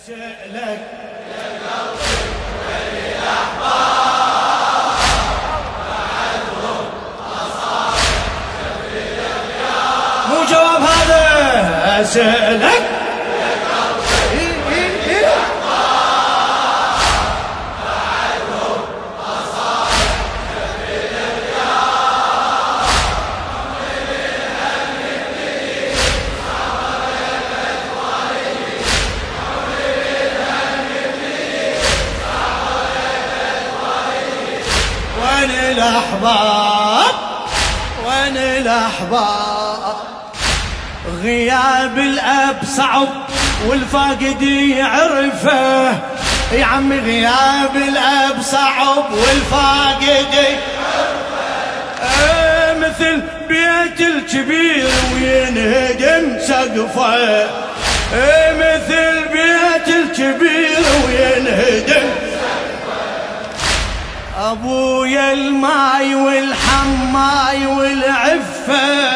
أسألك مو جواب هذا. أسألك وين الأحباب وين الأحباب. غياب الأب صعب والفاقد يعرفه يا عمي. غياب الأب صعب والفاقد يعرفه. مثل بيت الكبير وينهدم سقفه. مثل بيت الكبير وينهدم أبويا الماي والحماي والعفة.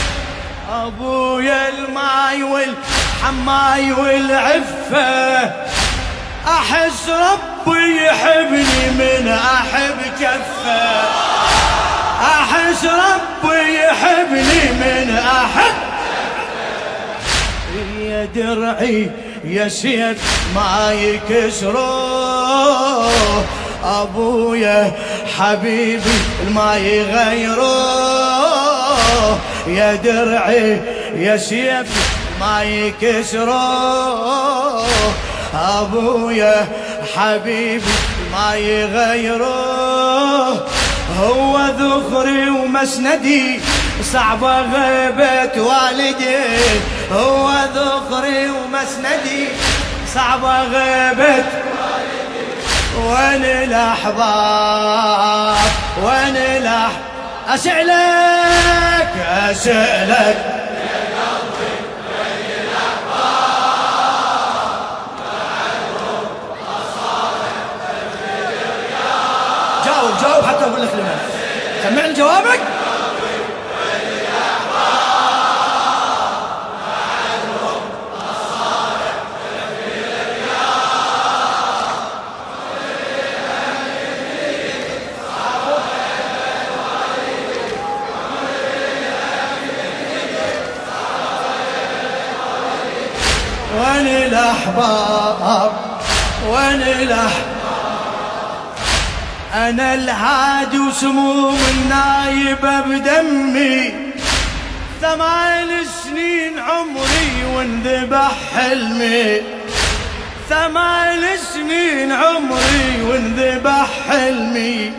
أبويا الماي والحماي والعفة. أحس ربي يحبني من أحب كفه. أحس ربي يحبني من أحب. يا درعي يا سيف ما يكسروه. أبويا حبيبي ما يغيروه. يا درعي يا سيف ما يكسروه. أبويا حبيبي ما يغيروه. هو ذخري ومسندي صعبة غيبة والدي. هو ذخري ومسندي صعبة غيبة. وين الأحباب وين الأحباب. أسألك أسألك يا قلبي وين الأحباب. بعدهم أصالح في الرياض. جاوب حتى أقول لك لمن. سمعني جوابك. وين الأحباب وين الأحباب. أنا الهادي وسموم النايبة بدمي. 8 سنين عمري وانذبح حلمي. 8 سنين عمري وانذبح حلمي.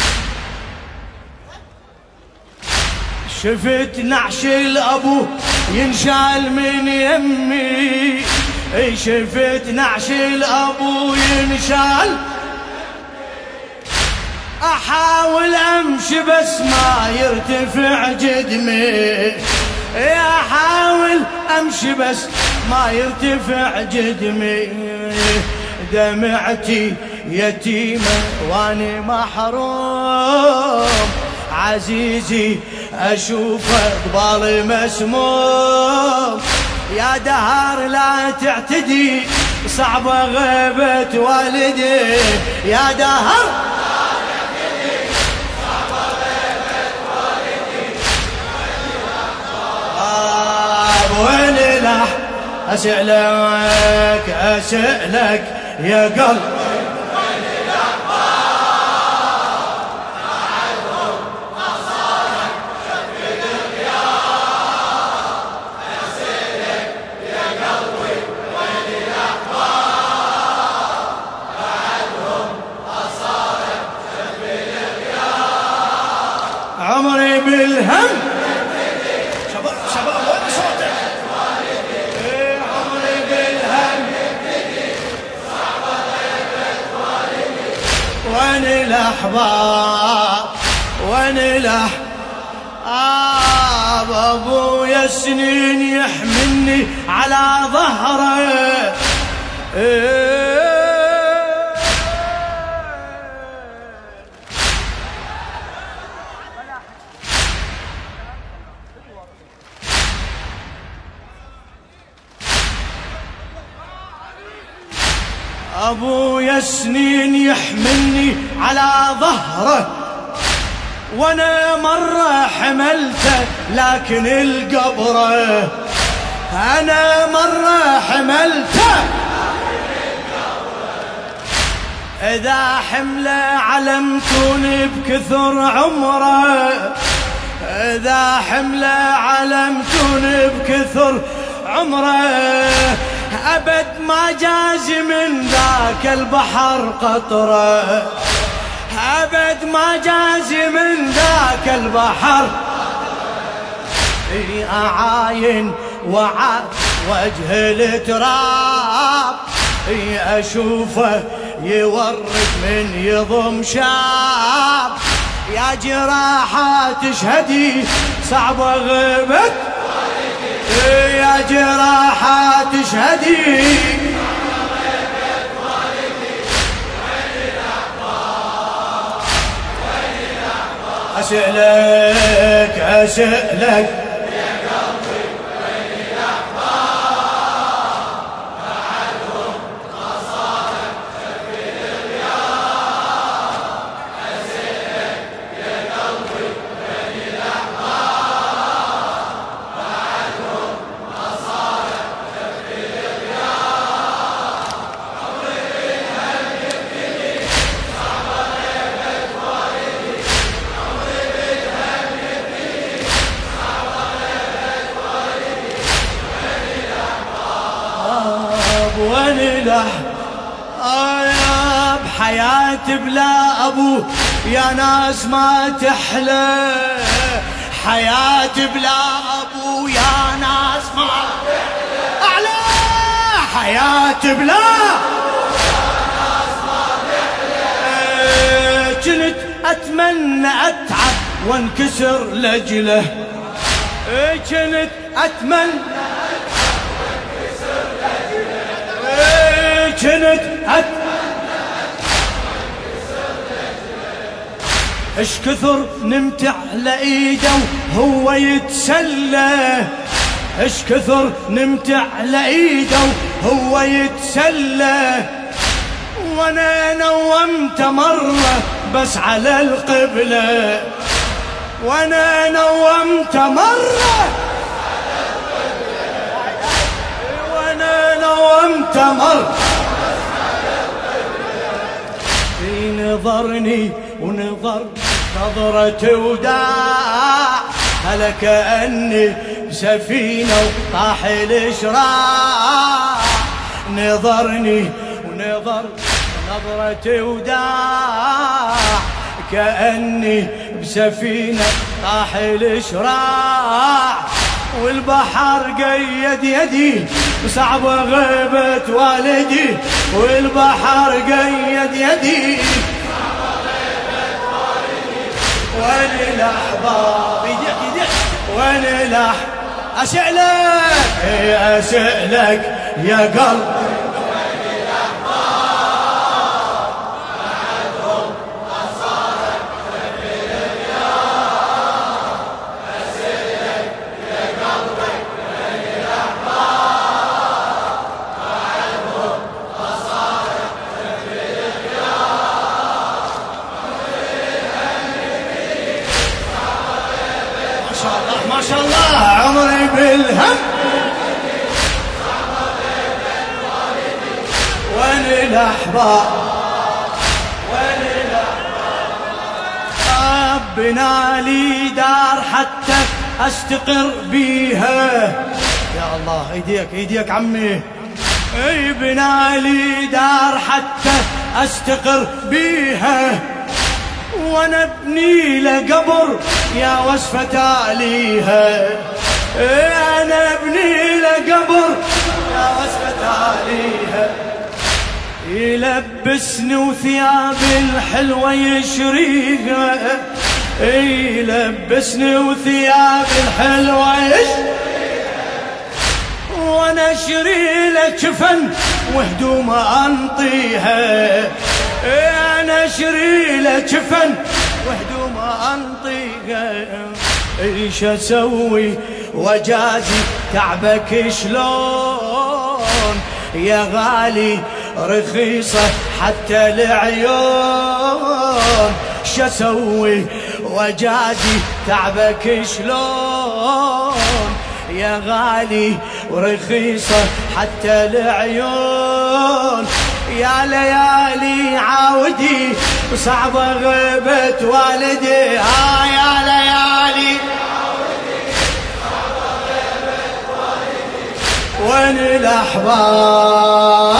شفت نعش الأبو ينشال من يمي. شفت نعش الأبو ينشال. أحاول أمشي بس ما يرتفع جدمي. أحاول أمشي بس ما يرتفع جدمي. دمعتي يتيمة واني محروم. عزيزي أشوفه قبالي مسموم. يا دهر لا تعتدي صعبة غيبة والدي. يا دهر لا تعتدي صعبة غيبة والدي. وين الأحباب. أسألك أسألك يا قلب. عمري بالهم. شباب وين صوتك. عمري بالهم. وين الأحباب وين الأحباب. أبويا سنين يحملني على ظهره. ابويا سنين يحملني على ظهره، وانا مرة حملته لكن القبره، انا مرة حملته اذا حمله علمتوني بكثر عمره، اذا حمله علمتوني بكثر عمره، ابد ما جاز من ذاك البحر قطره، ابد ما جاز من ذاك البحر. اعاين وجه التراب، اشوفه يورد من يضم شاب، يا جراحة تشهدي صعبة غبت، يا جراحة تشهدي أسألك أسألك يا قلبي وين الأحباب، بعدهم خسارة في الغياب، أسألك يا قلبي وين الأحباب، بعدهم خسارة في الغياب، عمري بالهم يبتدي صعبة غيبة والدي، عمري بالهم يبتدي صعبة غيبة والدي، وين الأحباب، وين الأحباب، بحياتي بلا أبو يا ناس ما تحلى، حياتي بلا أبو يا ناس ما تحلى، أعلى حياتي بلا كنت أتمنى أتعب وانكسر لأجله، كنت أتمنى كنت اش كثر نمت على ايده وهو يتسلى، اش كثر نمت على ايده وهو يتسلى، وانا نومت مرة بس على القبلة، وانا نومت مرة وانا نومت مرة، في نظرني ونظر نظرة وداع، هلا كأني بسفينة وطاح الإشراع، نظرني ونظر نظرة وداع، كأني بسفينة طاح الإشراع، والبحر قيد يدي وصعبة غيبة والدي، والبحر قيد يدي وين الأحباب، وين الأحباب، أسألك أسألك يا قلب وين الأحباب، بعدهم خسارة في الغياب، أسألك يا قلبي وين الأحباب، بعدهم خسارة في الغياب، ما شاء الله ما شاء الله، عمري بالهم وين الأحباب، وين الأحباب، بنا لي دار حتى أستقر بيها، يا الله ايديك ايديك عمي، اي بنا لي دار حتى أستقر بيها، وانا ابني لقبر يا وصفة تاليها، انا ابني لقبر يا وصفة تاليها، يلبسني وثياب الحلوة يشريها، يلبسني وثياب الحلوة يشريها، وانا اشري له جفن وهدوم انطيها، انا اشري له جفن وهدوم انطيها، ايش اسوي وجازي تعبك شلون يا غالي رخيصة حتى العيون، شسوي وجادي تعبك شلون يا غالي ورخيصة حتى العيون. يا ليالي عودي وصعبة غيبة والدي، يا ليالي عودي صعبة غيبة والدي، وين الأحباب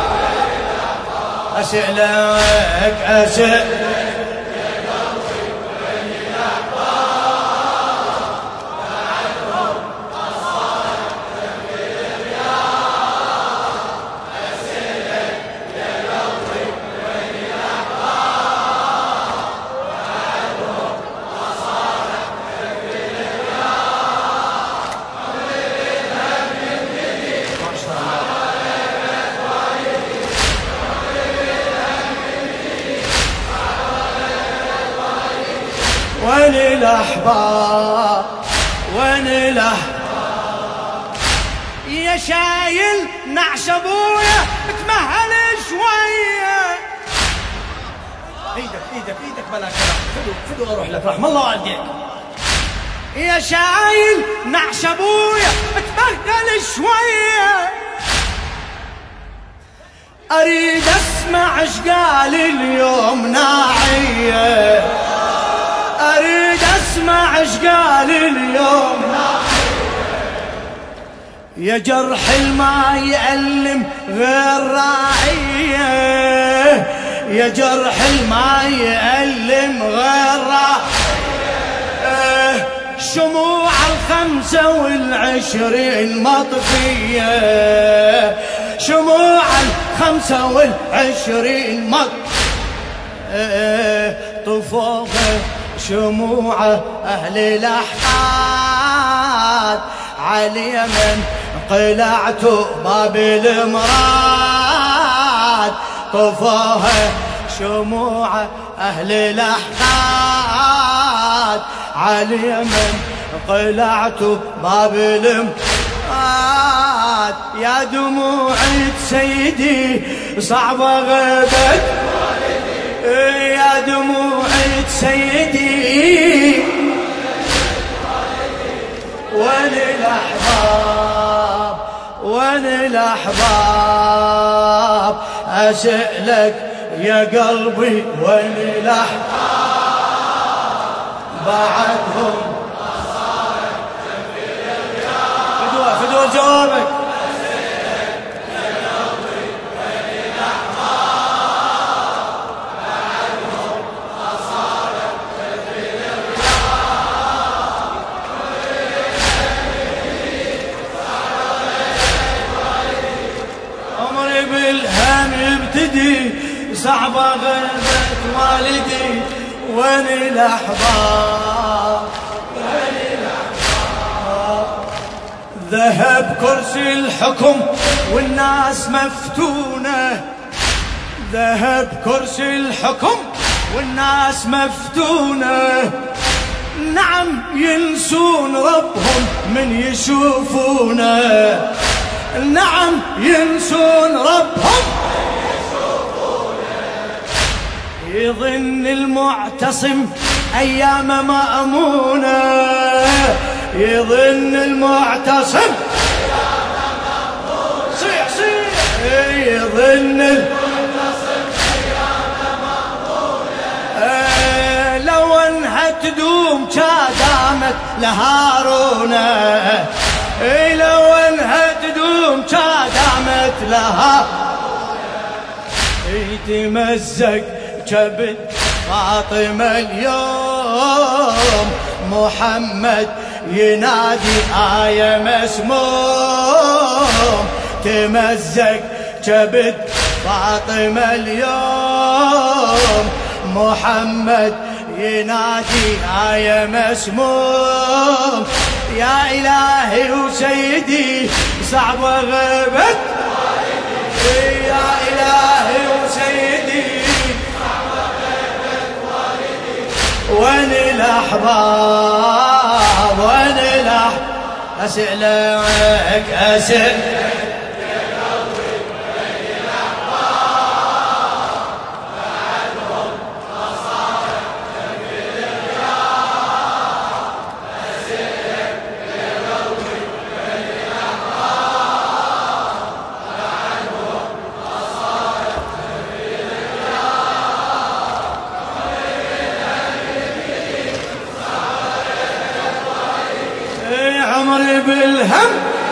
أسألك أسأل وين الأحباب وين الأحباب يا شايل نعش أبويا تمهل شوية. ايدك بلا كلام، فدو اروح لك رحم الله والديك. يا شايل نعش أبويا تمهل شوية، أريد أسمع ايش قال اليوم ناعية، أريد أسمع ايش قال اليوم. يا جرح الما يألم غير راعية، يا جرح الما يألم غير راعية، شموع 25 مطفية، شموع 25 مطفية، طفوها شموع أهل الأحقاد على اليمن قلعت باب المراد، طفوها شموع أهل الأحقاد على اليمن قلعت باب المراد. يا دموعي سيدي صعبة غيبت، يا دموعي سيدي وين الأحباب وين الأحباب أسألك يا قلبي وين الأحباب بعدهم فدوى جوابك. بالهم يبتدي صعبة غيبة والدي، وين الأحباب وين الأحباب. ذهب كرسي الحكم والناس مفتونة، ذهب كرسي الحكم والناس مفتونة، نعم ينسون ربهم من يشوفونه، نعم ينسون ربهم يظن المعتصم أيام مأمونة، يظن المعتصم أيام مأمونة، صيح صيح يظن المعتصم أيام مأمونة، لو انها تدوم كادامت لهارونة، لو انها تدوم كادامت لها، يتمزق كبد فاطمة اليوم، محمد ينادي آية مسموم، تمزق كبد فاطمة اليوم، محمد ينادي آية مسموم. يا إلهي وسيدي صعبة غيبت والدي، يا إلهي وسيدي صعبة غيبت والدي، وين الأحباب وين الأحباب أسألك أسألك يا قلبي وين الأحباب عمري بالهم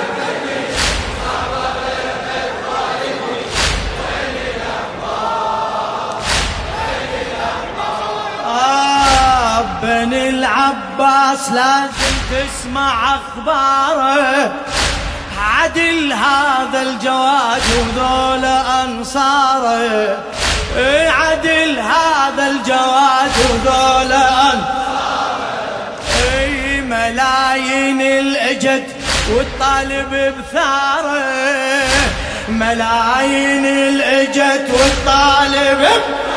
بني العباس لازم تسمع اخباره، عدل هذا الجواد وذول انصاره، عدل هذا الجواد وذول انصاره، ملايين الاجت والطالب بثاره، ملايين الاجت والطالب بثاره،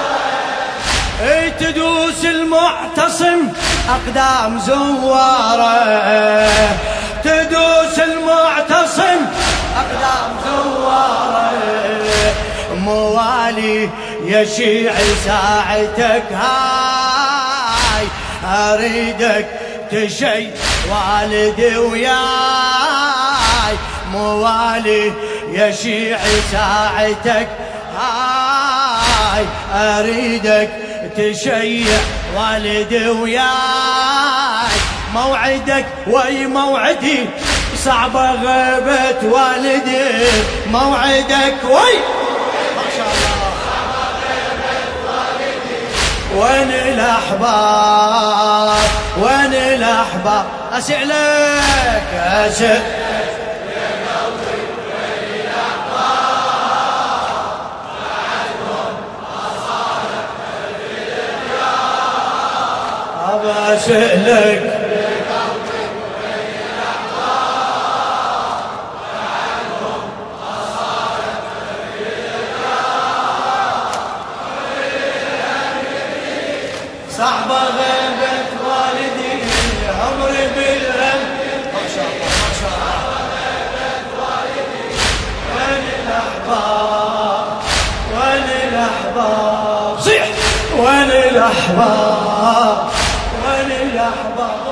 تدوس المعتصم أقدام زواره، تدوس المعتصم أقدام زواره، موالي يا شيعي ساعتك هاي، أريدك تشي والدي وياي، موالي يا شيعي ساعتك هاي، أريدك تشيع والدي وياي، موعدك وي موعدي صعبة غيبة والدي، موعدك وي ما شاء الله صعبة غيبة والدي، وين الأحباب وين الأحباب، أسع لك أسع أسألك صعبة غيبة والدي عمري بالهم، ما شاء الله ما شاء الله، وين الأحباب وين الأحباب، صيح وين الأحباب وين الأحباب.